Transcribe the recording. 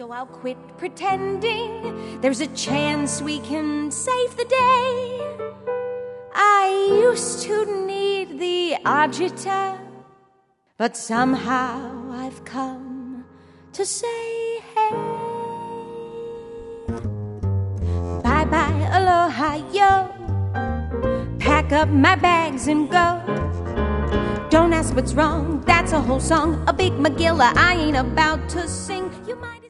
So I'll quit pretending. There's a chance we can save the day. I used to need the agita, but somehow I've come to say hey. Bye-bye, aloha, yo. Pack up my bags and go. Don't ask what's wrong, that's a whole song. A big Megillah I ain't about to sing. You might